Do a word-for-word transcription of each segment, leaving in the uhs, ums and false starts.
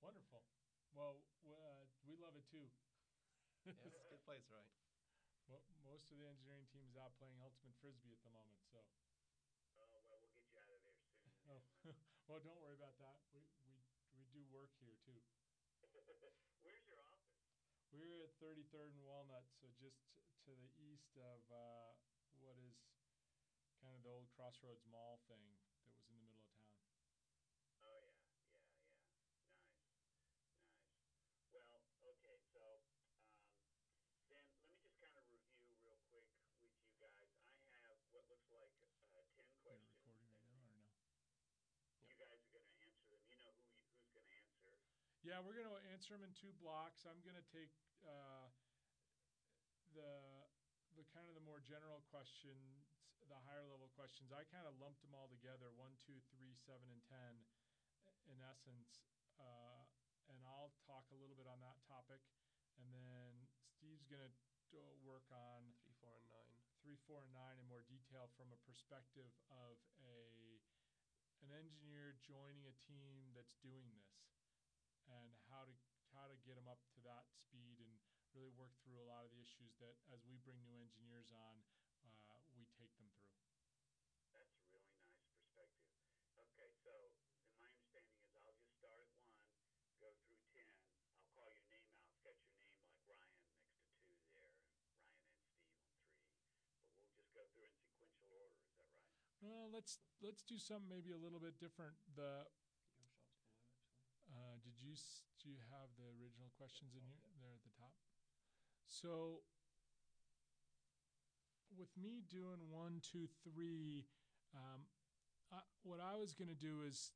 Wonderful. Well, uh, we love it too. Yeah, it's a good place, right? Well, most of the engineering team is out playing ultimate frisbee at the moment. So, Oh, well, we'll get you out of there soon. oh, well, don't worry about that. We we we do work here too. Where's your office? We're at thirty-third and Walnut, so just to the east of uh, what is kind of the old Crossroads Mall thing that was in the middle of town. Oh, yeah, yeah, yeah. Nice, nice. Well, okay, so um, then let me just kind of review real quick with you guys. I have what looks like uh, ten You're questions. recording right now or no? You guys are going to answer them. You know who you, who's going to answer. Yeah, we're going to answer them in two blocks. I'm going to take uh, the the kind of the more general questions, the higher level questions. I kind of lumped them all together: one, two, three, seven, and ten, in essence. Uh, and I'll talk a little bit on that topic, and then Steve's going to work on Three, four, and nine. Three, four, and nine in more detail from a perspective of a an engineer joining a team that's doing this, and how to how to get them up to that speed and really work through a lot of the issues that, as we bring new engineers on, uh, we take them through. That's a really nice perspective. Okay, so my understanding is I'll just start at one, go through ten. I'll call your name out. It's got your name like Ryan next to two there, Ryan and Steve on three. But we'll just go through in sequential order. Is that right? Well, let's let's do something maybe a little bit different. The Video shots below, actually. uh, did you s- do you have the original questions in top, here? yeah. There at the top. So with me doing one, two, three, um, I, what I was going to do is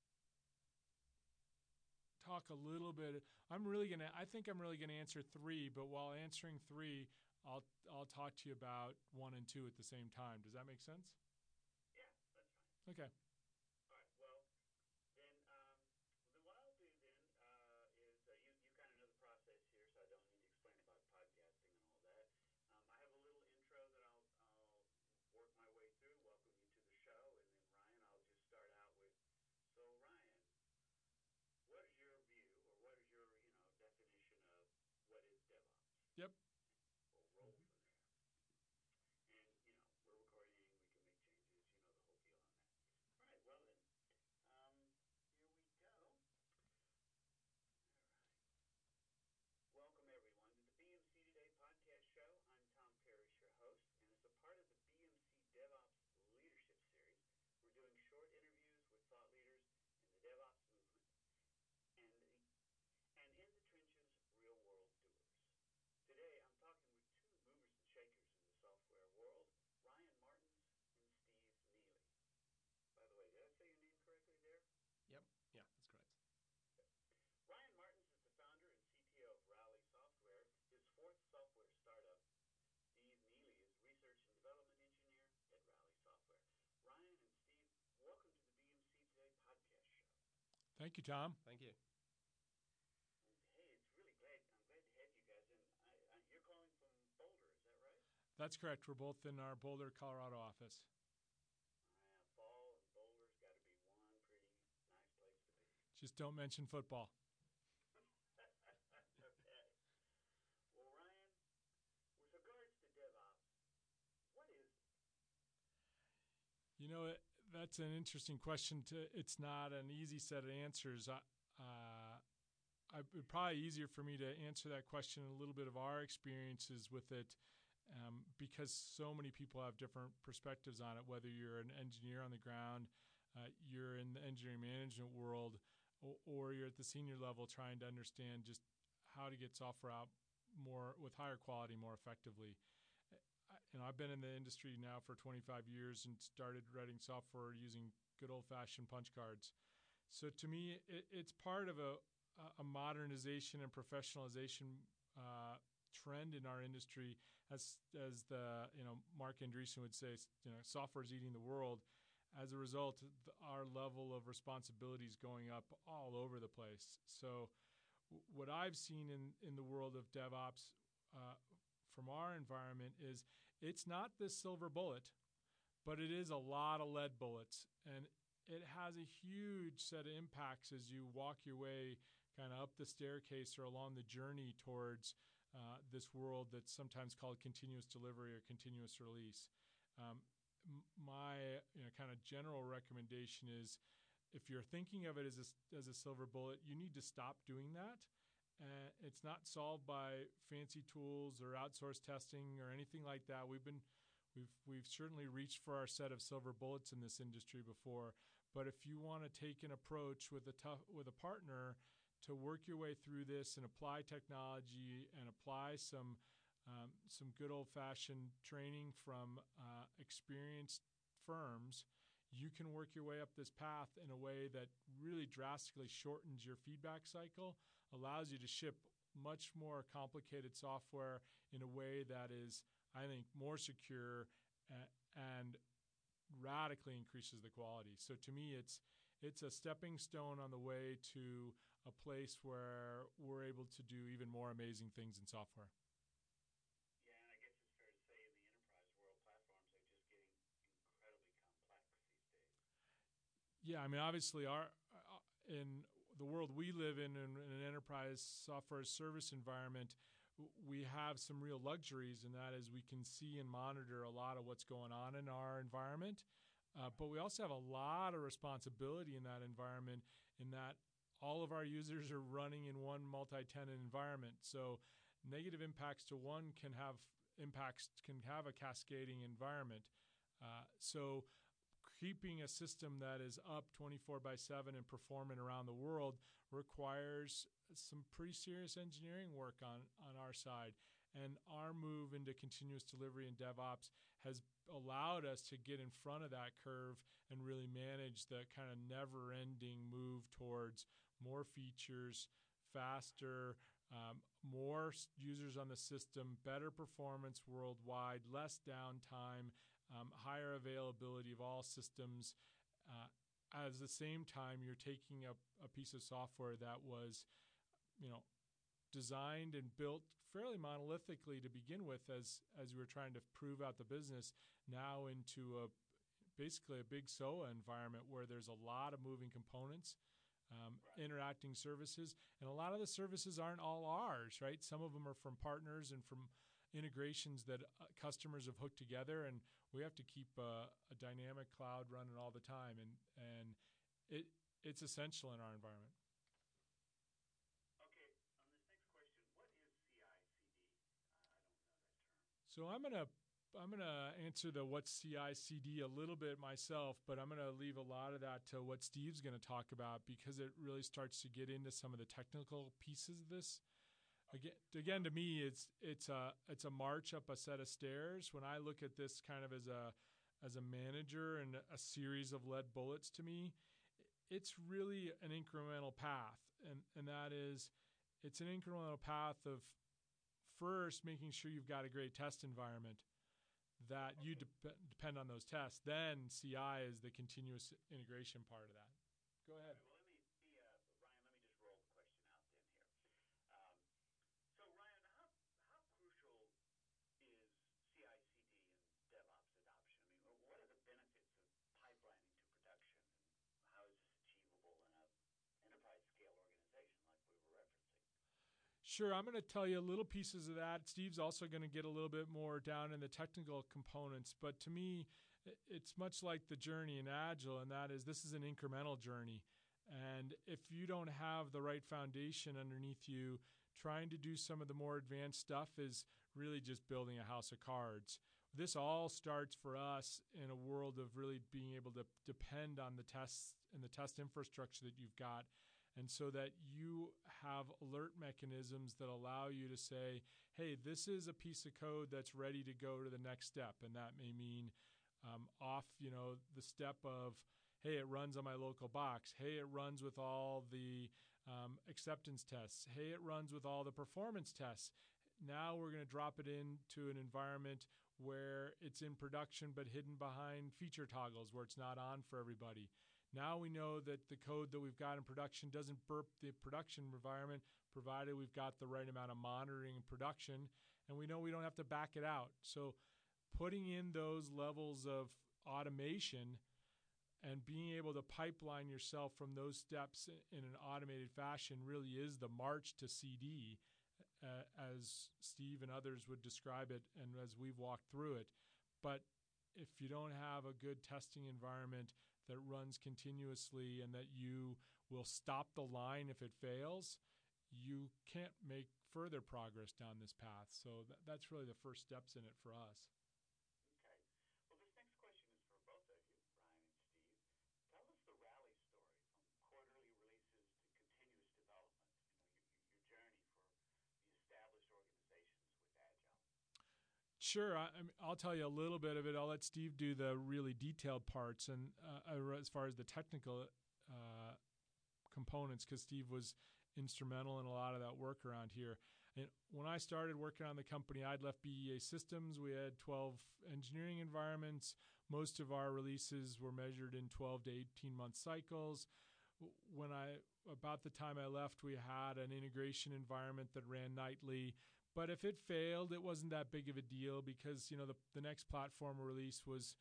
talk a little bit. I'm really going to. I think I'm really going to answer three, but while answering three, I'll I'll talk to you about one and two at the same time. Does that make sense? Yeah, that's fine. Okay. All right. Well, then, um, then what I'll do then uh, is uh, you you kind of know the process here, so I don't need to explain about podcasting and all that. Um, I have a little intro that I'll I'll work my way through. Welcome you to the show, and then Ryan, I'll just start out with. So Ryan, what is your view, or what is your you know definition of what is DevOps? Yep. We'll roll from there. And you know we're recording, we can make changes, you know the whole deal on that. All right. Well then. Um, here we go. All right. Welcome, everyone, to the B M C Today podcast show. I'm Tom Parrish, your host, and as a part of the B M C DevOps Leadership Series, we're doing short interviews with thought leaders in the DevOps movement and, the, and in the trenches, real-world doers. Today, I'm talking with two movers and shakers in the software world, Ryan Martins and Steve Neely. By the way, did I say your name correctly there? Yep. Yeah, that's correct. Ryan Martins is the founder and C T O of Rally Software, his fourth software startup. Steve Neely is research and development engineer at Rally Software. Ryan and Steve, welcome to the B M C Today podcast show. Thank you, Tom. Thank you. And, hey, it's really glad I'm glad to have you guys. And I, I, you're calling from Boulder, is that right? That's correct. We're both in our Boulder, Colorado office. Uh, fall and Boulder's got to be one pretty nice place to be. Just don't mention football. Okay. Well, Ryan, with regards to DevOps, what is it? You know, that's an interesting question. To It's not an easy set of answers. Uh, uh, it would probably easier for me to answer that question in a little bit of our experiences with it, um, because so many people have different perspectives on it, whether you're an engineer on the ground, uh, you're in the engineering management world, or, or you're at the senior level trying to understand just how to get software out more with higher quality more effectively. I, you know, I've been in the industry now for twenty-five years and started writing software using good old-fashioned punch cards. So to me, it, it's part of a, a modernization and professionalization uh, trend in our industry, as as the you know Mark Andreessen would say, you know, software is eating the world. As a result, the, our level of responsibility is going up all over the place. So w- what I've seen in, in the world of DevOps uh, from our environment is it's not the silver bullet, but it is a lot of lead bullets. And it has a huge set of impacts as you walk your way kind of up the staircase or along the journey towards uh, this world that's sometimes called continuous delivery or continuous release. Um, m- my you know, kind of general recommendation is, if you're thinking of it as a, as a silver bullet, you need to stop doing that. Uh, it's not solved by fancy tools or outsourced testing or anything like that. We've been, we've we've certainly reached for our set of silver bullets in this industry before. But if you want to take an approach with a tough with a partner to work your way through this and apply technology and apply some um, some good old-fashioned training from uh, experienced firms, you can work your way up this path in a way that really drastically shortens your feedback cycle, allows you to ship much more complicated software in a way that is, I think, more secure uh, and radically increases the quality. So to me, it's it's a stepping stone on the way to a place where we're able to do even more amazing things in software. Yeah, and I guess it's fair to say in the enterprise world, platforms are just getting incredibly complex these days. Yeah, I mean, obviously, our uh, in the world we live in, in, in an enterprise software service environment, we have some real luxuries, and that is we can see and monitor a lot of what's going on in our environment. Uh, but we also have a lot of responsibility in that environment, in that all of our users are running in one multi-tenant environment. So negative impacts to one can have impacts, can have a cascading environment. Uh, so keeping a system that is up twenty-four by seven and performing around the world requires some pretty serious engineering work on, on our side. And our move into continuous delivery and DevOps has allowed us to get in front of that curve and really manage the kind of never-ending move towards more features, faster, um, more users on the system, better performance worldwide, less downtime, um, higher availability of all systems. Uh, at the same time, you're taking a, a piece of software that was, you know, designed and built fairly monolithically to begin with as as we were trying to prove out the business, now into a basically a big S O A environment where there's a lot of moving components, um, right. interacting services, and a lot of the services aren't all ours, right? Some of them are from partners and from integrations that uh, customers have hooked together, and we have to keep a, a dynamic cloud running all the time, and and it it's essential in our environment. So I'm gonna I'm gonna answer the what's C I C D a little bit myself, but I'm gonna leave a lot of that to what Steve's gonna talk about, because it really starts to get into some of the technical pieces of this. Again, again, to me, it's it's a it's a march up a set of stairs. When I look at this kind of as a as a manager and a series of lead bullets, to me, it's really an incremental path, and and that is, it's an incremental path of first making sure you've got a great test environment, that you de- depend on those tests. Then C I is the continuous integration part of that. Go ahead. Well, let me be, uh, Ryan, let me just roll the question out then here. Um, so, Ryan, how how crucial is C I C D and DevOps adoption? I mean, what are the benefits of pipelining to production, and how is this achievable in a enterprise scale organization like we were referencing? Sure, I'm going to tell you little pieces of that. Steve's also going to get a little bit more down in the technical components. But to me, it's much like the journey in Agile, and that is, this is an incremental journey. And if you don't have the right foundation underneath you, trying to do some of the more advanced stuff is really just building a house of cards. This all starts for us in a world of really being able to depend on the tests and the test infrastructure that you've got, and so that you have alert mechanisms that allow you to say, hey, this is a piece of code that's ready to go to the next step. And that may mean um, off, you know, the step of, hey, it runs on my local box. Hey, it runs with all the um, acceptance tests. Hey, it runs with all the performance tests. Now we're going to drop it into an environment where it's in production but hidden behind feature toggles where it's not on for everybody. Now we know that the code that we've got in production doesn't burp the production environment, provided we've got the right amount of monitoring and production, and we know we don't have to back it out. So putting in those levels of automation And being able to pipeline yourself from those steps in an automated fashion really is the march to C D, uh, as Steve and others would describe it, and as we've walked through it. But if you don't have a good testing environment that runs continuously and that you will stop the line if it fails, you can't make further progress down this path. So th- that's really the first steps in it for us. Okay. Well, this next question is for both of you, Brian and Steve. Tell us the rally story from quarterly releases to continuous development, you know, your, your journey for the established organizations with Agile. Sure. I, I mean, I'll tell you a little bit of it. I'll let Steve do the really detailed parts and uh, as far as the technical uh, components, because Steve was instrumental in a lot of that work around here. And when I started working on the company, I'd left B E A Systems. We had twelve engineering environments. Most of our releases were measured in twelve to eighteen month cycles. When I, about the time I left, we had an integration environment that ran nightly. But if it failed, it wasn't that big of a deal because, you know, the, the next platform release was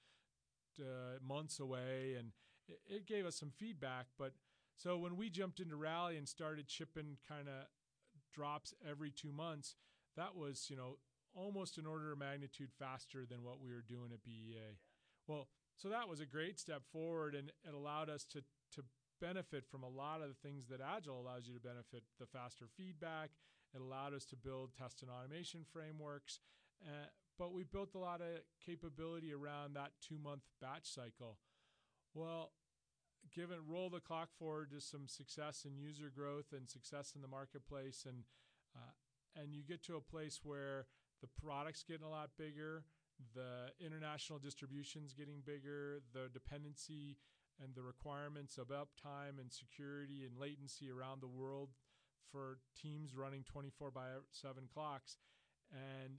uh, months away, and it, it gave us some feedback. But so when we jumped into Rally and started shipping kind of drops every two months, that was, you know, almost an order of magnitude faster than what we were doing at B E A. Well, so that was a great step forward, and it allowed us to to benefit from a lot of the things that Agile allows you to benefit, the faster feedback. It allowed us to build test and automation frameworks, uh, but we built a lot of capability around that two-month batch cycle. Well, given roll the clock forward to some success in user growth and success in the marketplace, and uh, and you get to a place where the product's getting a lot bigger, the international distribution's getting bigger, the dependency and the requirements of uptime and security and latency around the world for teams running twenty-four by seven clocks, and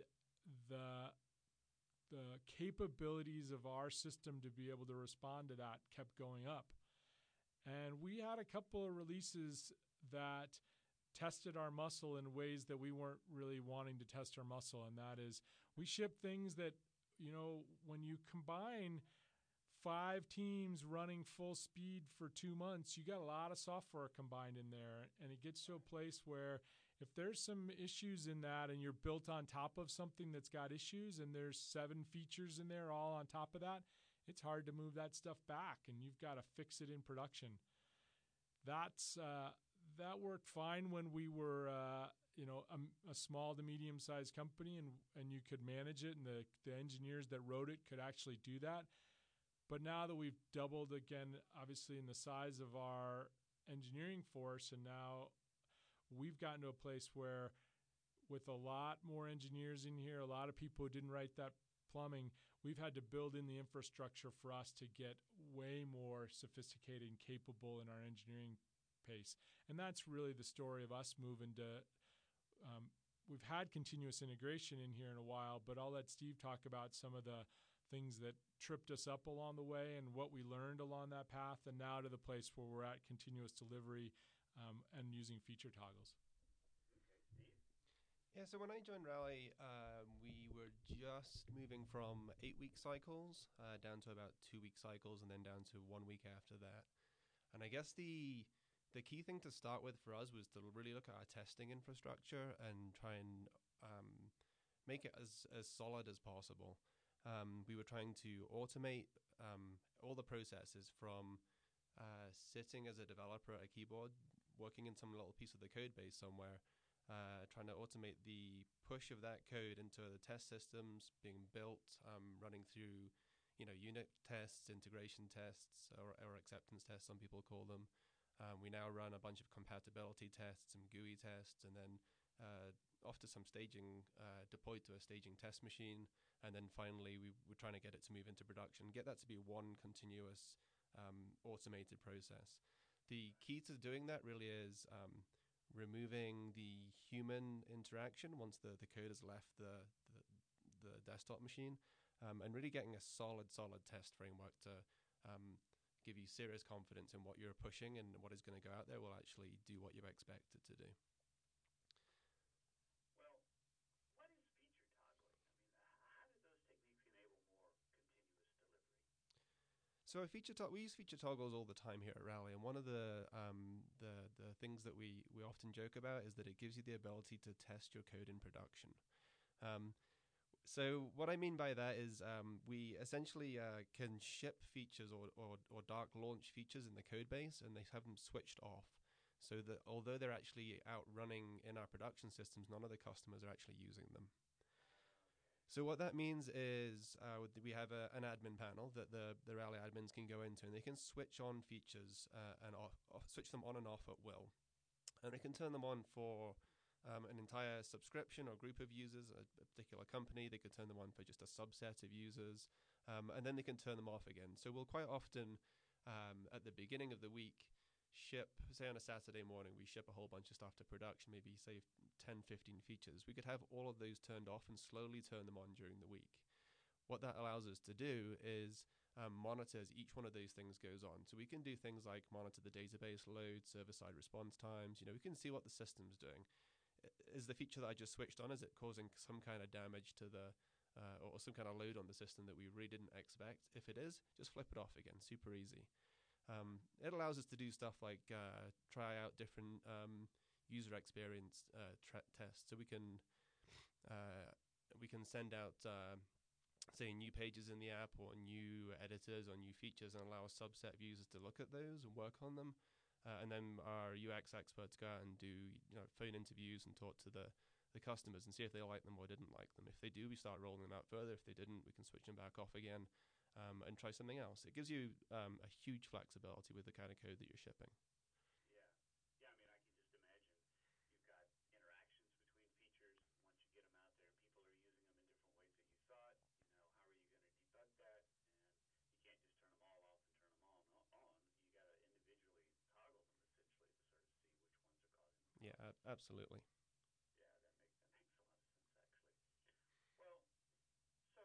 the the capabilities of our system to be able to respond to that kept going up. And we had a couple of releases that tested our muscle in ways that we weren't really wanting to test our muscle. And that is, we ship things that, you know, when you combine five teams running full speed for two months, you got a lot of software combined in there. And it gets to a place where if there's some issues in that and you're built on top of something that's got issues and there's seven features in there all on top of that, it's hard to move that stuff back, and you've got to fix it in production. That's uh, that worked fine when we were, uh, you know, a, a small to medium-sized company, and and you could manage it, and the the engineers that wrote it could actually do that. But now that we've doubled again, obviously in the size of our engineering force, and now we've gotten to a place where, with a lot more engineers in here, a lot of people who didn't write that plumbing, we've had to build in the infrastructure for us to get way more sophisticated and capable in our engineering pace. And that's really the story of us moving to, um, we've had continuous integration in here in a while, but I'll let Steve talk about some of the things that tripped us up along the way and what we learned along that path, and now to the place where we're at continuous delivery um, and using feature toggles. Yeah, so when I joined Rally, um, we were just moving from eight-week cycles uh, down to about two-week cycles, and then down to one week after that. And I guess the the key thing to start with for us was to really look at our testing infrastructure and try and um, make it as, as solid as possible. Um, we were trying to automate um, all the processes from uh, sitting as a developer at a keyboard, working in some little piece of the code base somewhere, Uh, trying to automate the push of that code into the test systems being built, um, running through, you know, unit tests, integration tests, or, or acceptance tests, some people call them. Um, we now run a bunch of compatibility tests, some G U I tests, and then uh, off to some staging, uh, deployed to a staging test machine. And then finally, we were trying to get it to move into production, get that to be one continuous um, automated process. The key to doing that really is um, removing the human interaction once the, the code has left the, the, the desktop machine, um, and really getting a solid, solid test framework to um, give you serious confidence in what you're pushing, and what is going to go out there will actually do what you expect it to do. Well, what is feature toggling? I mean, how did those techniques enable more continuous delivery? So a feature to- we use feature toggles all the time here at Rally, and one of the um, the the things that we, we often joke about is that it gives you the ability to test your code in production. Um, so what I mean by that is um, we essentially uh, can ship features or, or or dark launch features in the code base, and they have them switched off, so that although they're actually out running in our production systems, none of the customers are actually using them. So what that means is uh, we have a, an admin panel that the, the Rally admins can go into, and they can switch on features uh, and off, off, switch them on and off at will. And they can turn them on for um, an entire subscription or group of users, a, a particular company. They could turn them on for just a subset of users, um, and then they can turn them off again. So we'll quite often, um, at the beginning of the week, ship, say on a Saturday morning, we ship a whole bunch of stuff to production, maybe say ten, fifteen features. We could have all of those turned off and slowly turn them on during the week. What that allows us to do is um, monitor as each one of those things goes on. So we can do things like monitor the database load, server-side response times. You know, we can see what the system's doing. Is the feature that I just switched on, is it causing some kind of damage to the, uh, or some kind of load on the system that we really didn't expect? If it is, just flip it off again, super easy. Um, it allows us to do stuff like uh, try out different um, user experience uh, tra- tests. So we can uh, we can send out, uh, say, new pages in the app or new editors or new features, and allow a subset of users to look at those and work on them. Uh, and then our U X experts go out and do you know phone interviews and talk to the the customers and see if they like them or didn't like them. If they do, we start rolling them out further. If they didn't, we can switch them back off again. Um, and try something else. It gives you um, a huge flexibility with the kind of code that you're shipping. Yeah. Yeah, I mean, I can just imagine you've got interactions between features. Once you get them out there, people are using them in different ways that you thought. You know, how are you going to debug that? And you can't just turn them all off and turn them all on. You got to individually toggle them, essentially, to sort of see which ones are causing them. Yeah, a- absolutely. Yeah, that makes that makes a lot of sense, actually. Well, so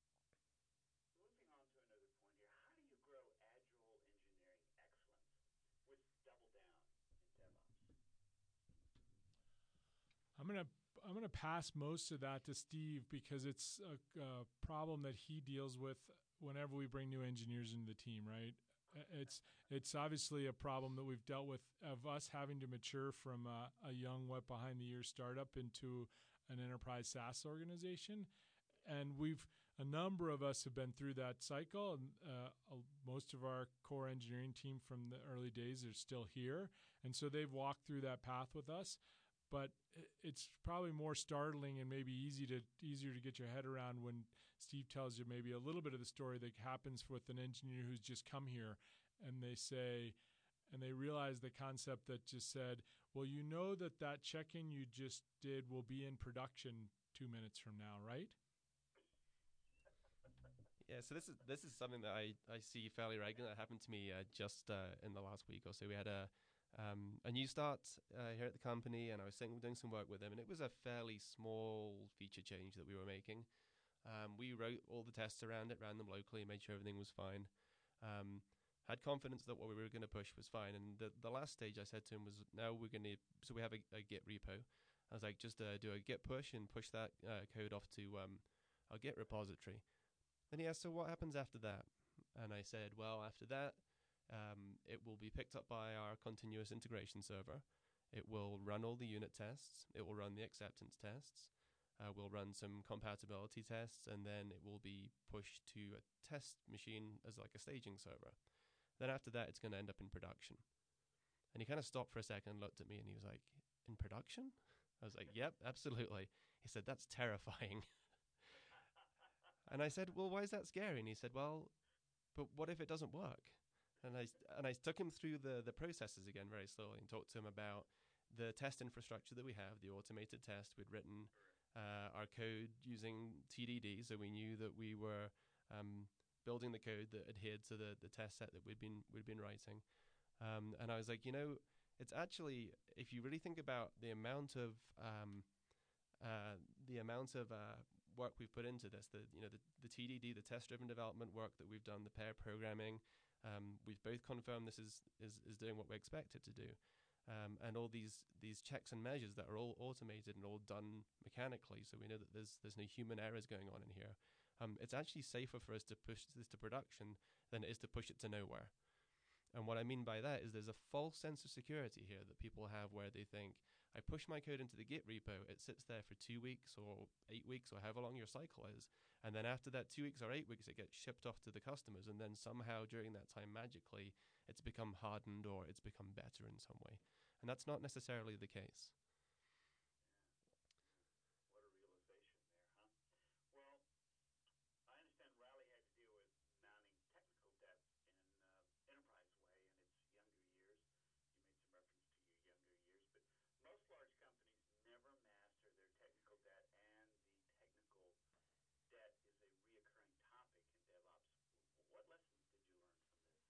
moving on to another point here, how do you grow agile engineering excellence with double down in DevOps? I'm gonna I'm gonna pass most of that to Steve because it's a, a problem that he deals with whenever we bring new engineers into the team. Right? It's it's obviously a problem that we've dealt with of us having to mature from a, a young wet behind the ears startup into an enterprise SaaS organization, and we've a number of us have been through that cycle, and uh, most of our core engineering team from the early days are still here, and so they've walked through that path with us. But it's probably more startling and maybe easy to easier to get your head around when Steve tells you maybe a little bit of the story that happens with an engineer who's just come here, and they say, and they realize the concept that just said, well, you know that that check-in you just did will be in production two minutes from now, right? Yeah, so this is this is something that I, I see fairly regularly. That happened to me uh, just uh, in the last week or so. We had a um, a new start uh, here at the company, and I was doing some work with him, and it was a fairly small feature change that we were making. Um, we wrote all the tests around it, ran them locally, made sure everything was fine. Um, had confidence that what we were going to push was fine. And the, the last stage I said to him was, now we're going to, so we have a, a Git repo. I was like, just uh, do a Git push and push that uh, code off to um, our Git repository. And he asked, so what happens after that? And I said, well, after that, um, it will be picked up by our continuous integration server. It will run all the unit tests. It will run the acceptance tests. Uh, we'll run some compatibility tests, and then it will be pushed to a test machine as like a staging server. Then after that, it's going to end up in production. And he kind of stopped for a second and looked at me, and he was like, in production? I was like, yep, absolutely. He said, that's terrifying. And I said, well, why is that scary? And he said, well, but what if it doesn't work? And I, and I took him through the, the processes again very slowly and talked to him about the test infrastructure that we have, the automated test. We'd written uh, our code using T D D, so we knew that we were um, building the code that adhered to the, the test set that we'd been we'd been writing. Um, and I was like, you know, it's actually, if you really think about the amount of um, uh, the amount of uh, work we've put into this, the you know the, the T D D, the test-driven development work that we've done, the pair programming, um, we've both confirmed this is, is is doing what we expect it to do, um, and all these these checks and measures that are all automated and all done mechanically, so we know that there's there's no human errors going on in here. Um, it's actually safer for us to push this to production than it is to push it to nowhere. And what I mean by that is there's a false sense of security here that people have where they think, I push my code into the Git repo, it sits there for two weeks or eight weeks or however long your cycle is. And then after that two weeks or eight weeks, it gets shipped off to the customers. And then somehow during that time, magically, it's become hardened or it's become better in some way. And that's not necessarily the case. What a realization there, huh? Well, I understand Rally had to deal with mounting technical debt in uh, enterprise way in its younger years. You made some reference to your younger years, but most large companies never master their technical debt, and the technical debt is a reoccurring topic in DevOps. What lessons did you learn from this?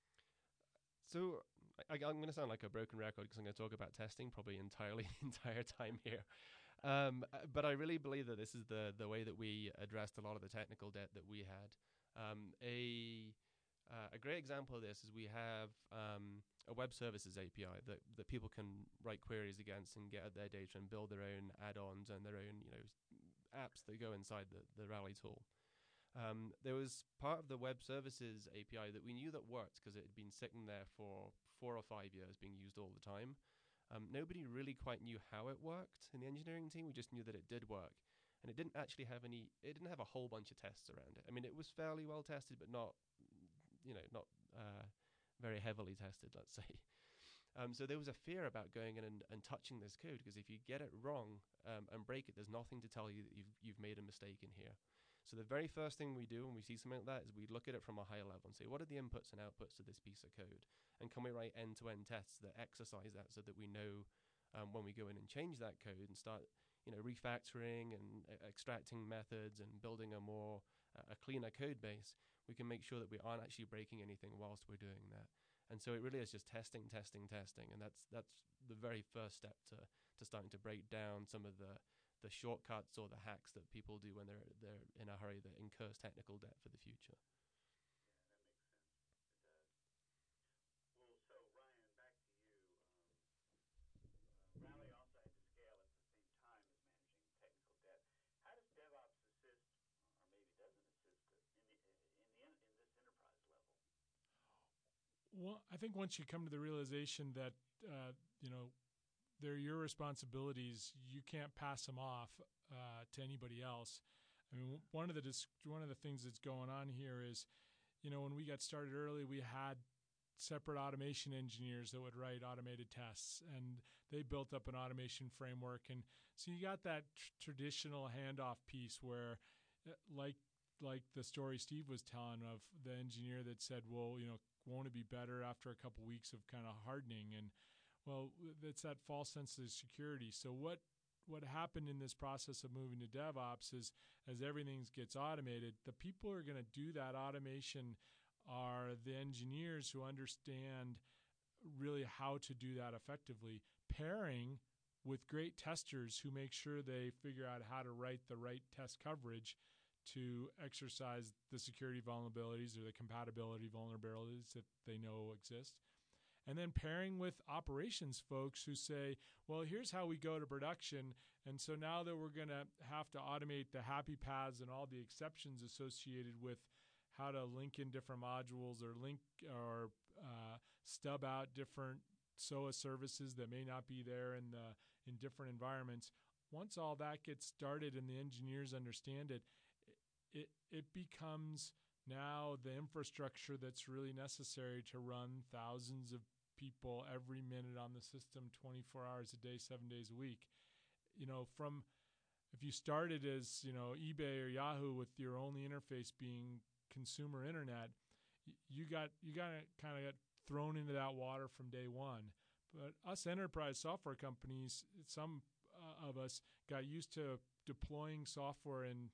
So I, I'm going to sound like a broken record because I'm going to talk about testing probably entirely the entire time here. Um, but I really believe that this is the, the way that we addressed a lot of the technical debt that we had. Um, a uh, a great example of this is we have um, a web services A P I that, that people can write queries against and get at their data and build their own add-ons and their own you know apps that go inside the, the Rally tool. Um, there was part of the web services A P I that we knew that worked because it had been sitting there for four or five years being used all the time. Um, nobody really quite knew how it worked in the engineering team. We just knew that it did work. And it didn't actually have any, it didn't have a whole bunch of tests around it. I mean, it was fairly well tested, but not, you know, not uh, very heavily tested, let's say. Um, so there was a fear about going in and, and touching this code because if you get it wrong um, and break it, there's nothing to tell you that you've, you've made a mistake in here. So the very first thing we do when we see something like that is we look at it from a higher level and say, what are the inputs and outputs to this piece of code? And can we write end-to-end tests that exercise that so that we know um, when we go in and change that code and start you know, refactoring and uh, extracting methods and building a more, uh, a cleaner code base, we can make sure that we aren't actually breaking anything whilst we're doing that. And so it really is just testing, testing, testing. And that's that's the very first step to, to starting to break down some of the the shortcuts or the hacks that people do when they're they're in a hurry that incurs technical debt for the future. Yeah, that makes sense. It does. Well, so Ryan, back to you. Um, uh, Rally also had to scale at the same time as managing technical debt. How does DevOps assist, or maybe doesn't assist, in the in the in this enterprise level? Well, I think once you come to the realization that uh, you know they're your responsibilities, you can't pass them off uh, to anybody else. I mean, one of the dis- one of the things that's going on here is, you know, when we got started early, we had separate automation engineers that would write automated tests, and they built up an automation framework. And so you got that tr- traditional handoff piece where, uh, like like the story Steve was telling of the engineer that said, well, you know, won't it be better after a couple weeks of kind of hardening? And well, it's that false sense of security. So what what happened in this process of moving to DevOps is as everything gets automated, the people who are going to do that automation are the engineers who understand really how to do that effectively, pairing with great testers who make sure they figure out how to write the right test coverage to exercise the security vulnerabilities or the compatibility vulnerabilities that they know exist. And then pairing with operations folks who say, well, here's how we go to production. And so now that we're going to have to automate the happy paths and all the exceptions associated with how to link in different modules or link or uh, stub out different S O A services that may not be there in the in different environments. Once all that gets started and the engineers understand it, it it becomes now the infrastructure that's really necessary to run thousands of people every minute on the system, twenty-four hours a day, seven days a week. You know, from if you started as, you know, eBay or Yahoo with your only interface being consumer internet, you got you got kind of got thrown into that water from day one. But us enterprise software companies, some uh, of us got used to deploying software in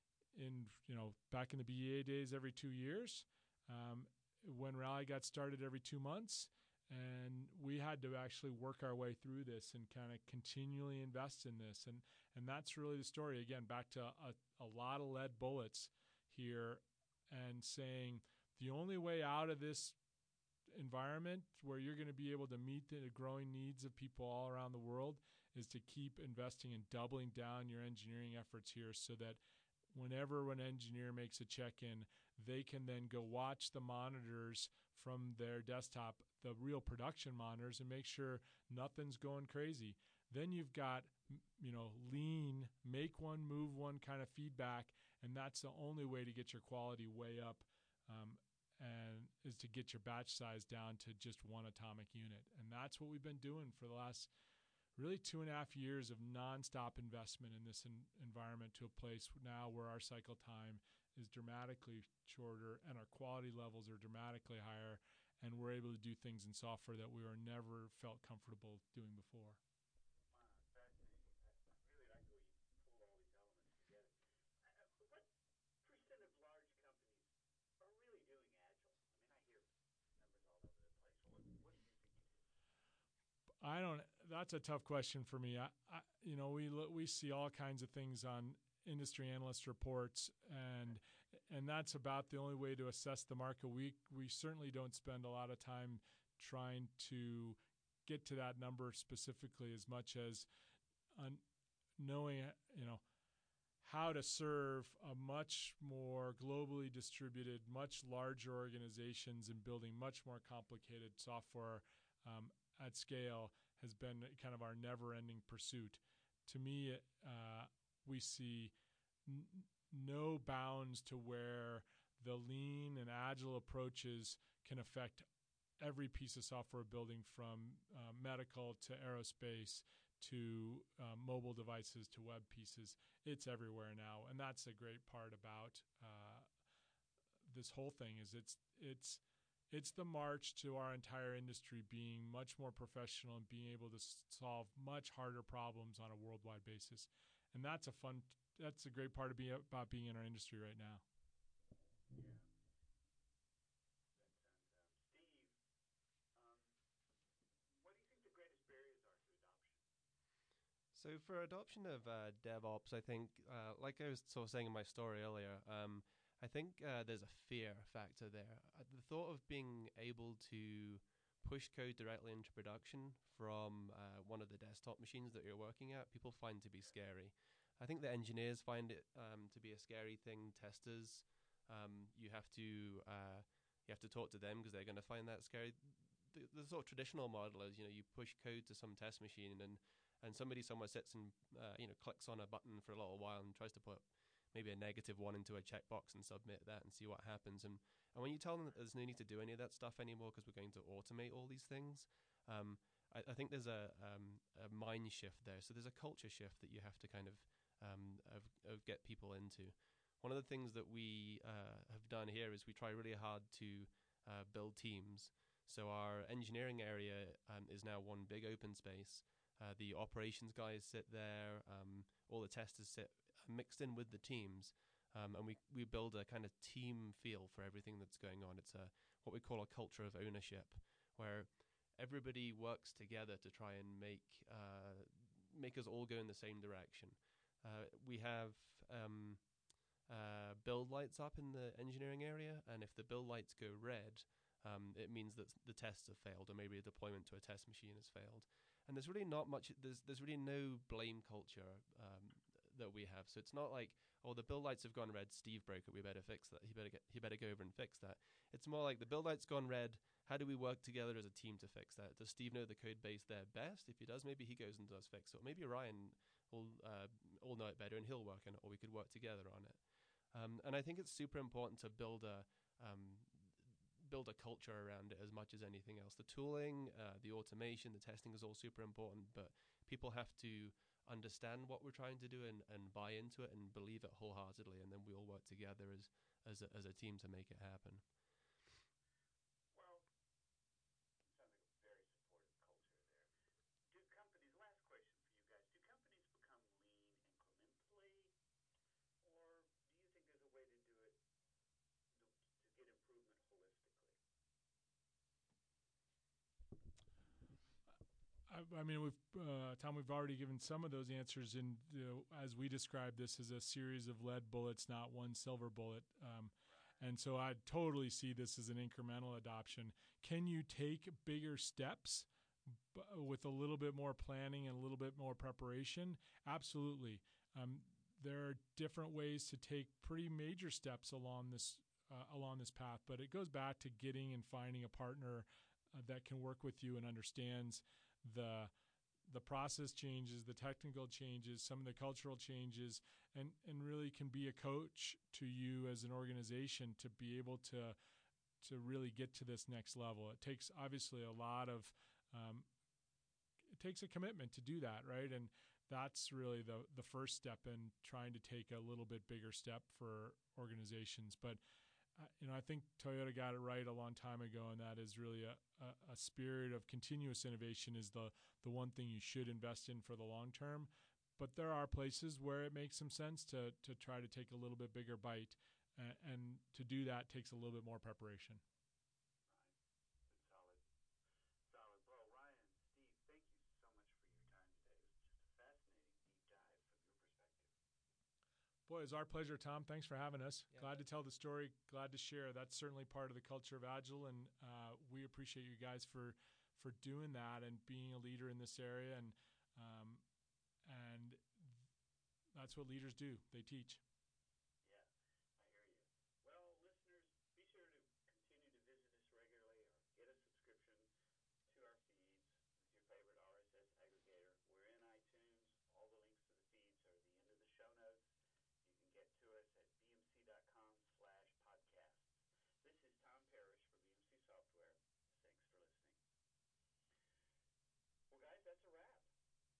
in you know back in the B A days every two years. Um, when Rally got started every two months. And we had to actually work our way through this and kind of continually invest in this. And and that's really the story. Again, back to a, a lot of lead bullets here and saying the only way out of this environment where you're going to be able to meet the growing needs of people all around the world is to keep investing and doubling down your engineering efforts here so that whenever an engineer makes a check-in, they can then go watch the monitors from their desktop, the real production monitors, and make sure nothing's going crazy. Then you've got, you know, lean, make one, move one kind of feedback, and that's the only way to get your quality way up, um, and is to get your batch size down to just one atomic unit. And that's what we've been doing for the last really two and a half years of nonstop investment in this in- environment to a place now where our cycle time is dramatically shorter and our quality levels are dramatically higher, and we're able to do things in software that we were never felt comfortable doing before. I don't. That's a tough question for me. I, I you know, we look, we see all kinds of things on industry analyst reports, and and that's about the only way to assess the market. We we certainly don't spend a lot of time trying to get to that number specifically, as much as uh, knowing, you know, how to serve a much more globally distributed, much larger organizations and building much more complicated software um, at scale has been kind of our never-ending pursuit. To me, uh, we see n- no bounds to where the lean and agile approaches can affect every piece of software building, from uh, medical to aerospace to uh, mobile devices to web pieces. It's everywhere now, and that's a great part about uh, this whole thing. Is it's it's it's the march to our entire industry being much more professional and being able to s- solve much harder problems on a worldwide basis, and that's a fun. That's a great part of being about being in our industry right now. Yeah. So for adoption of uh, DevOps, I think, uh, like I was sort of saying in my story earlier, um, I think uh, there's a fear factor there. Uh, the thought of being able to push code directly into production from uh, one of the desktop machines that you're working at, people find to be scary. I think the engineers find it um, to be a scary thing. Testers, um, you have to uh, you have to talk to them because they're going to find that scary. The, the sort of traditional model is, you know, you push code to some test machine and and somebody somewhere sits and uh, you know clicks on a button for a little while and tries to put maybe a negative one into a checkbox and submit that and see what happens. And and when you tell them that there's no need to do any of that stuff anymore because we're going to automate all these things, um, I, I think there's a, um, a mind shift there. So there's a culture shift that you have to kind of, um, of, of get people into. One of the things that we uh, have done here is we try really hard to uh, build teams. So our engineering area um, is now one big open space. Uh, the operations guys sit there, um, all the testers sit mixed in with the teams, um, and we, we build a kind of team feel for everything that's going on. It's a what we call a culture of ownership, where everybody works together to try and make uh, make us all go in the same direction. Uh, we have um, uh, build lights up in the engineering area, and if the build lights go red, um, it means that the tests have failed, or maybe a deployment to a test machine has failed. And there's really not much, there's there's really no blame culture um, that we have. So it's not like, oh, the build lights have gone red, Steve broke it, we better fix that. He better get, he better go over and fix that. It's more like the build light's gone red, how do we work together as a team to fix that? Does Steve know the code base there best? If he does, maybe he goes and does fix it. Or maybe Ryan will, uh, will know it better and he'll work on it, or we could work together on it. Um, and I think it's super important to build a um, build a culture around it as much as anything else. The tooling, uh, the automation, the testing is all super important, but people have to understand what we're trying to do and, and buy into it and believe it wholeheartedly, and then we all work together as as a, as a team to make it happen. Well, sounds like a very supportive culture there. Do companies, last question for you guys, do companies become lean incrementally, or do you think there's a way to do it to, to get improvement holistically? I, I mean, we've uh, Tom, we've already given some of those answers, in you know, as we describe this as a series of lead bullets, not one silver bullet. Um, and so I totally see this as an incremental adoption. Can you take bigger steps b- with a little bit more planning and a little bit more preparation? Absolutely. Um, there are different ways to take pretty major steps along this uh, along this path, but it goes back to getting and finding a partner uh, that can work with you and understands the the process changes, the technical changes, some of the cultural changes, and, and really can be a coach to you as an organization to be able to to really get to this next level. It takes obviously a lot of um, it takes a commitment to do that, right? And that's really the the first step in trying to take a little bit bigger step for organizations. But uh, you know, I think Toyota got it right a long time ago, and that is really a, a, a spirit of continuous innovation is the the one thing you should invest in for the long term. But there are places where it makes some sense to to try to take a little bit bigger bite, uh, and to do that takes a little bit more preparation. Boy, it's our pleasure, Tom. Thanks for having us. Yeah, glad to tell the story. Glad to share. That's certainly part of the culture of Agile, and uh, we appreciate you guys for for doing that and being a leader in this area. And um, and that's what leaders do. They teach.